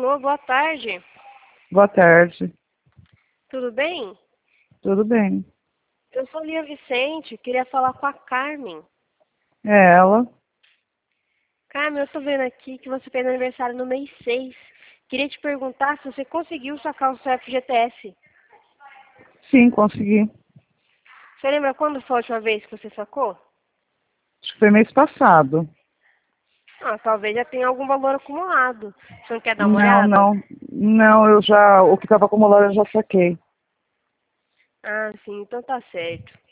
Alô, boa tarde. Boa tarde. Tudo bem? Tudo bem? Eu sou Lia Vicente, queria falar com a Carmen. É ela? Carmen, eu estou vendo aqui que você fez aniversário no mês 6. Queria te perguntar se você conseguiu sacar o seu FGTS. Sim, consegui. Você lembra quando foi a última vez que você sacou? Acho que foi mês passado. Ah, talvez já tenha algum valor acumulado. Você não quer dar uma Não, olhada? não. Não, o que estava acumulado eu já saquei. Ah, sim, então tá certo.